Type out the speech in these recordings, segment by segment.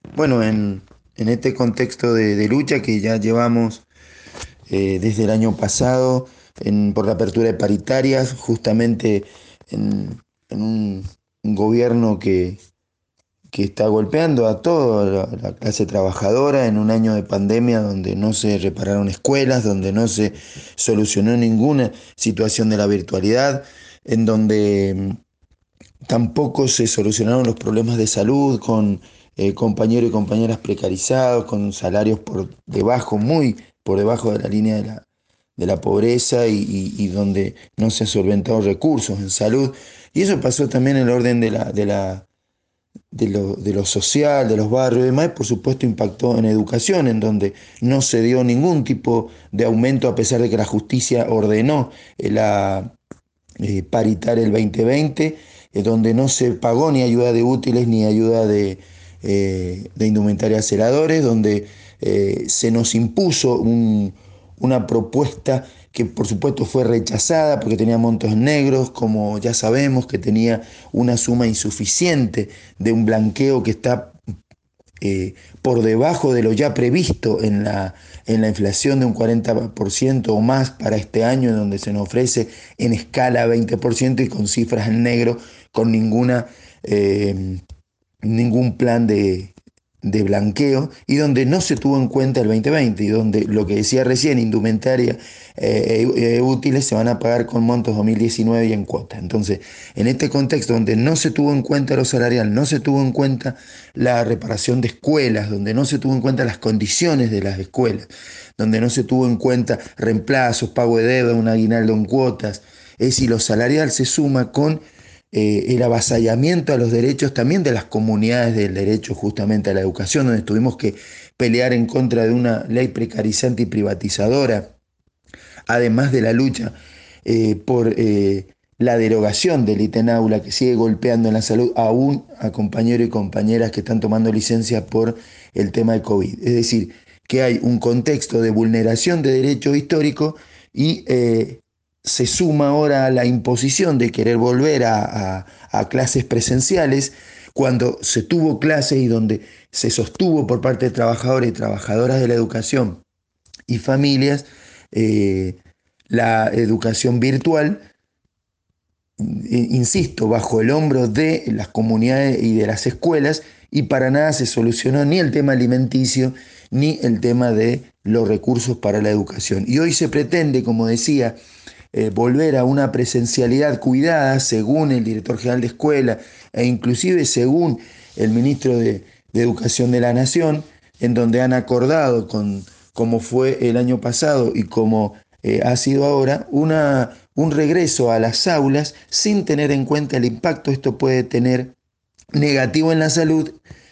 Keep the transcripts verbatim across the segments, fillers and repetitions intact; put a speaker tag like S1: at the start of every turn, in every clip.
S1: Bueno, en, en este contexto de, de lucha que ya llevamos eh, desde el año pasado en- por la apertura de paritarias, justamente en, en un, un gobierno que, que está golpeando a toda la, la clase trabajadora en un año de pandemia donde no se repararon escuelas, donde no se solucionó ninguna situación de la virtualidad, en donde mm, tampoco se solucionaron los problemas de salud con eh, compañeros y compañeras precarizados, con salarios por debajo, muy por debajo de la línea de la, de la pobreza y, y- y donde no se han solventado recursos en salud. Y eso pasó también en el orden de la, de la, de lo, de lo social, de los barrios y demás, y por supuesto impactó en educación, en donde no se dio ningún tipo de aumento a pesar de que la justicia ordenó eh, la eh, paritaria el dos mil veinte, eh, donde no se pagó ni ayuda de útiles ni ayuda de, eh, de indumentaria a celadores, donde eh, se nos impuso un- una propuesta que por supuesto fue rechazada porque tenía montos negros, como ya sabemos que tenía una suma insuficiente de un blanqueo que está eh, por debajo de lo ya previsto en la, en la inflación de un cuarenta por ciento o más para este año, donde se nos ofrece en escala veinte por ciento y con cifras en negro, con ninguna, eh, ningún plan de, de blanqueo, y donde no se tuvo en cuenta el dos mil veinte, y donde lo que decía recién, indumentaria eh, eh, útiles se van a pagar con montos dos mil diecinueve y en cuotas. Entonces, en este contexto donde no se tuvo en cuenta lo salarial, no se tuvo en cuenta la reparación de escuelas, donde no se tuvo en cuenta las condiciones de las escuelas, donde no se tuvo en cuenta reemplazos, pago de deuda, un aguinaldo en cuotas, es decir, lo salarial se suma con eh, el avasallamiento a los derechos también de las comunidades del derecho justamente a la educación, donde tuvimos que pelear en contra de una ley precarizante y privatizadora, además de la lucha eh, por eh, la derogación del ítem aula que sigue golpeando en la salud aún a compañeros y compañeras que están tomando licencia por el tema de COVID. Es decir, que hay un contexto de vulneración de derechos históricos y eh, se suma ahora a la imposición de querer volver a, a, a clases presenciales cuando se tuvo clases y donde se sostuvo por parte de trabajadores y trabajadoras de la educación y familias eh, la educación virtual, insisto, bajo el hombro de las comunidades y de las escuelas, y para nada se solucionó ni el tema alimenticio ni el tema de los recursos para la educación. Y hoy se pretende, como decía, eh, volver a una presencialidad cuidada según el director general de escuela e inclusive según el ministro de, de Educación de la Nación, en donde han acordado con como fue el año pasado y como eh, ha sido ahora, una, un regreso a las aulas sin tener en cuenta el impacto esto puede tener negativo en la salud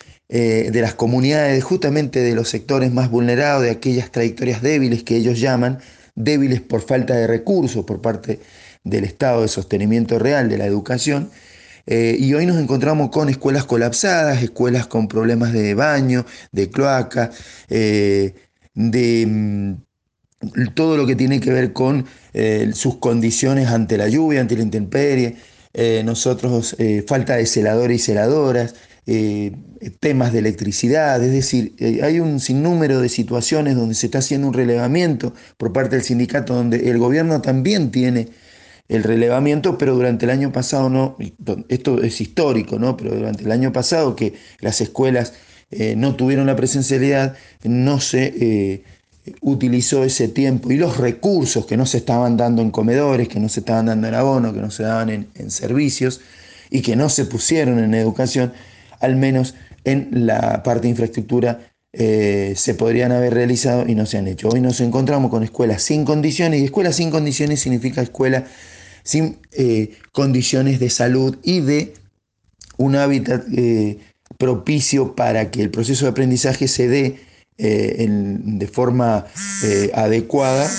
S1: eh, de las comunidades, justamente de los sectores más vulnerados, de aquellas trayectorias débiles que ellos llaman, débiles por falta de recursos por parte del Estado de sostenimiento real de la educación. Eh, y hoy nos encontramos con escuelas colapsadas, escuelas con problemas de baño, de cloaca, eh, de mm, todo lo que tiene que ver con eh, sus condiciones ante la lluvia, ante la intemperie, eh, nosotros eh, falta de celadores y celadoras, eh, temas de electricidad, es decir, eh, hay un sinnúmero de situaciones donde se está haciendo un relevamiento por parte del sindicato, donde el gobierno también tiene el relevamiento, pero durante el año pasado no, esto es histórico, ¿no? Pero durante el año pasado que las escuelas eh, no tuvieron la presencialidad, no se eh, utilizó ese tiempo y los recursos que no se estaban dando en comedores, que no se estaban dando en abono, que no se daban en, en servicios y que no se pusieron en educación, al menos en la parte de infraestructura eh, se podrían haber realizado y no se han hecho. Hoy nos encontramos con escuelas sin condiciones y escuelas sin condiciones significa escuela sin eh, condiciones de salud y de un hábitat eh, propicio para que el proceso de aprendizaje se dé eh, en, de forma eh, adecuada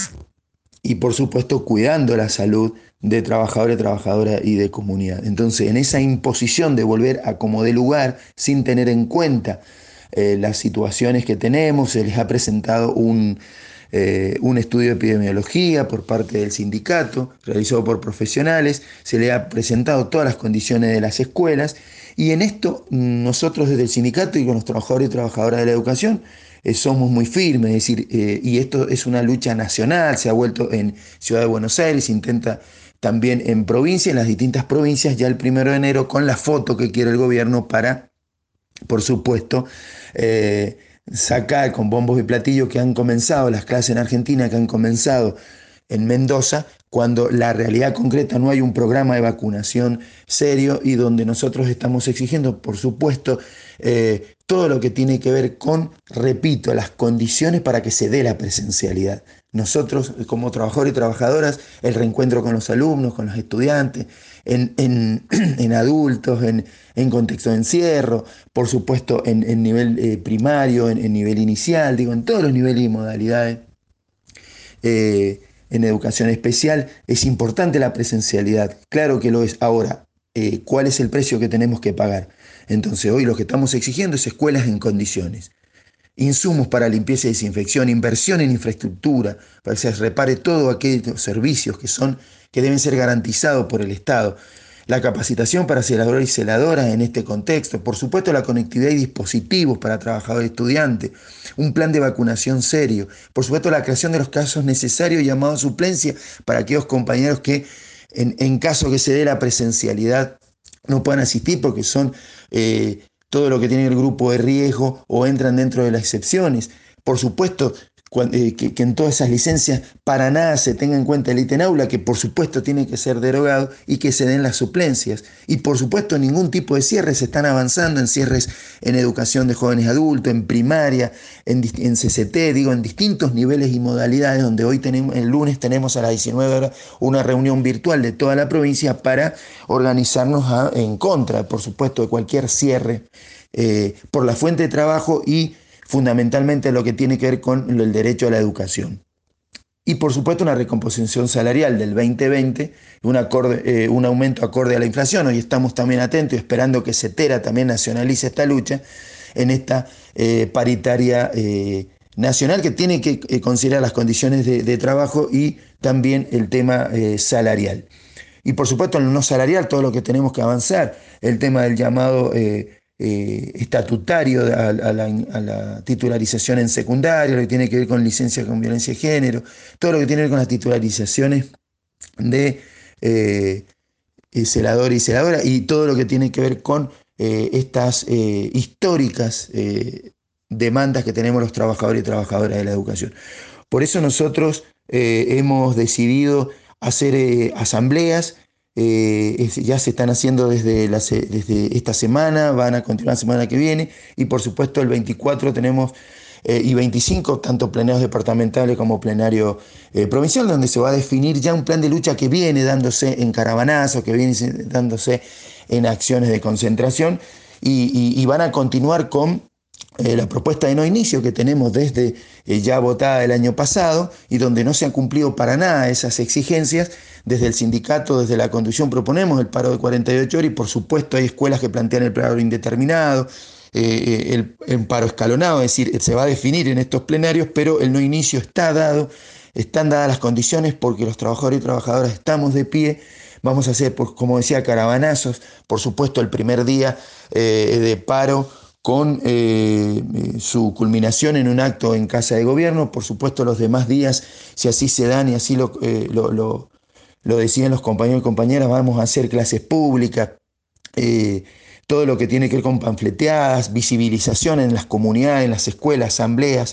S1: y por supuesto cuidando la salud de trabajadores, trabajadoras y de comunidad. Entonces, en esa imposición de volver a como de lugar sin tener en cuenta eh, las situaciones que tenemos, se les ha presentado un, eh, un estudio de epidemiología por parte del sindicato, realizado por profesionales, se le ha presentado todas las condiciones de las escuelas Y en esto nosotros desde el sindicato y con los trabajadores y trabajadoras de la educación eh, somos muy firmes, es decir, eh, y esto es una lucha nacional, se ha vuelto en Ciudad de Buenos Aires, se intenta también en provincia, en las distintas provincias, ya el primero de enero con la foto que quiere el gobierno para, por supuesto, eh, sacar con bombos y platillos que han comenzado las clases en Argentina, que han comenzado en Mendoza, cuando la realidad concreta no hay un programa de vacunación serio y donde nosotros estamos exigiendo, por supuesto, eh, todo lo que tiene que ver con, repito, las condiciones para que se dé la presencialidad. Nosotros, como trabajadores y trabajadoras, el reencuentro con los alumnos, con los estudiantes, en, en, en adultos, en, en contexto de encierro, por supuesto en, en nivel eh, primario, en, en nivel inicial, digo, en todos los niveles y modalidades. Eh, en educación especial es importante la presencialidad, claro que lo es. Ahora, eh, ¿cuál es el precio que tenemos que pagar? Entonces hoy lo que estamos exigiendo es escuelas en condiciones, insumos para limpieza y desinfección, inversión en infraestructura, para que se repare todos aquellos servicios que son, que deben ser garantizados por el Estado. La capacitación para celadores y celadoras en este contexto, por supuesto la conectividad y dispositivos para trabajadores y estudiantes, un plan de vacunación serio, por supuesto la creación de los casos necesarios llamados suplencia para aquellos compañeros que en, en caso que se dé la presencialidad no puedan asistir porque son eh, todo lo que tiene el grupo de riesgo o entran dentro de las excepciones. Por supuesto, cuando, eh, que, que en todas esas licencias para nada se tenga en cuenta el ítem aula, que por supuesto tiene que ser derogado y que se den las suplencias. Y por supuesto ningún tipo de cierres, se están avanzando en cierres en educación de jóvenes adultos, en primaria, en, en C C T, digo, en distintos niveles y modalidades, donde hoy tenemos, el lunes tenemos a las diecinueve horas una reunión virtual de toda la provincia para organizarnos a, en contra, por supuesto, de cualquier cierre eh, por la fuente de trabajo y fundamentalmente lo que tiene que ver con el derecho a la educación. Y por supuesto una recomposición salarial del veinte veinte, un, acorde, eh, un aumento acorde a la inflación. Hoy estamos también atentos y esperando que CETERA también nacionalice esta lucha en esta eh, paritaria eh, nacional que tiene que eh, considerar las condiciones de, de trabajo y también el tema eh, salarial. Y por supuesto en lo no salarial todo lo que tenemos que avanzar, el tema del llamado eh, eh, estatutario a, a, la, a, la, titularización en secundaria, lo que tiene que ver con licencia con violencia de género, todo lo que tiene que ver con las titularizaciones de eh, celador y celadora y todo lo que tiene que ver con eh, estas eh, históricas eh, demandas que tenemos los trabajadores y trabajadoras de la educación. Por eso nosotros eh, hemos decidido hacer eh, asambleas, eh, es, ya se están haciendo desde, la, desde esta semana, van a continuar la semana que viene y por supuesto el veinticuatro tenemos eh, y veinticinco tanto plenarios departamentales como plenario eh, provincial, donde se va a definir ya un plan de lucha que viene dándose en caravanazo, que viene dándose en acciones de concentración y, y, y van a continuar con Eh, la propuesta de no inicio que tenemos desde eh, ya votada el año pasado y donde no se han cumplido para nada esas exigencias. Desde el sindicato, desde la conducción proponemos el paro de cuarenta y ocho horas y por supuesto hay escuelas que plantean el paro indeterminado, eh, el, el paro escalonado, es decir, se va a definir en estos plenarios, pero el no inicio está dado, están dadas las condiciones porque los trabajadores y trabajadoras estamos de pie. Vamos a hacer, pues, como decía, caravanazos, por supuesto el primer día eh, de paro con eh, su culminación en un acto en Casa de Gobierno. Por supuesto los demás días, si así se dan y así lo, eh, lo, lo, lo deciden los compañeros y compañeras, vamos a hacer clases públicas, eh, todo lo que tiene que ver con panfleteadas, visibilización en las comunidades, en las escuelas, asambleas,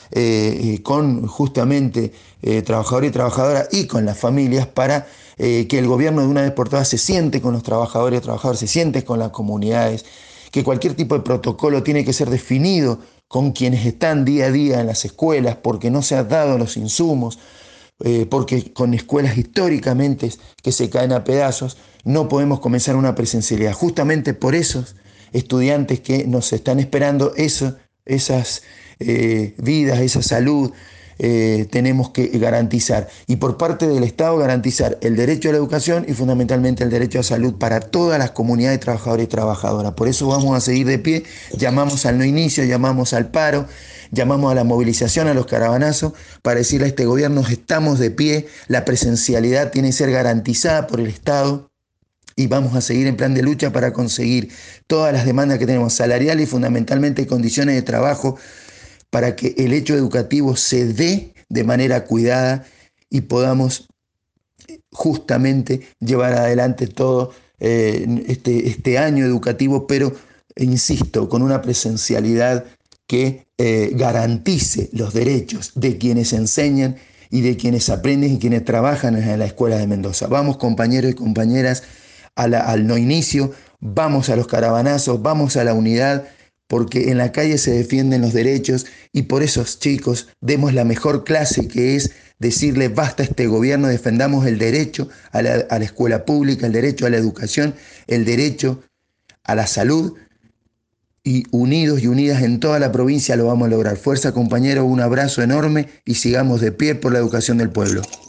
S1: eh, eh, con justamente eh, trabajadores y trabajadoras y con las familias para eh, que el gobierno de una vez por todas se siente con los trabajadores y trabajadoras, se siente con las comunidades, que cualquier tipo de protocolo tiene que ser definido con quienes están día a día en las escuelas, porque no se han dado los insumos, eh, porque con escuelas históricamente que se caen a pedazos, no podemos comenzar una presencialidad. Justamente por esos estudiantes que nos están esperando, eso, esas eh, vidas, esa salud, Eh, tenemos que garantizar. Y por parte del Estado garantizar el derecho a la educación y fundamentalmente el derecho a salud para todas las comunidades de trabajadores y trabajadoras. Por eso vamos a seguir de pie, llamamos al no inicio, llamamos al paro, llamamos a la movilización, a los caravanazos, para decirle a este gobierno estamos de pie, la presencialidad tiene que ser garantizada por el Estado y vamos a seguir en plan de lucha para conseguir todas las demandas que tenemos salariales y fundamentalmente condiciones de trabajo para que el hecho educativo se dé de manera cuidada y podamos justamente llevar adelante todo eh, este, este año educativo, pero insisto, con una presencialidad que eh, garantice los derechos de quienes enseñan y de quienes aprenden y quienes trabajan en la Escuela de Mendoza. Vamos, compañeros y compañeras, a la, al no inicio, vamos a los caravanazos, vamos a la unidad, porque en la calle se defienden los derechos y por eso, chicos, demos la mejor clase, que es decirle basta a este gobierno, defendamos el derecho a la, a la escuela pública, el derecho a la educación, el derecho a la salud, y unidos y unidas en toda la provincia lo vamos a lograr. Fuerza, compañeros, un abrazo enorme y sigamos de pie por la educación del pueblo.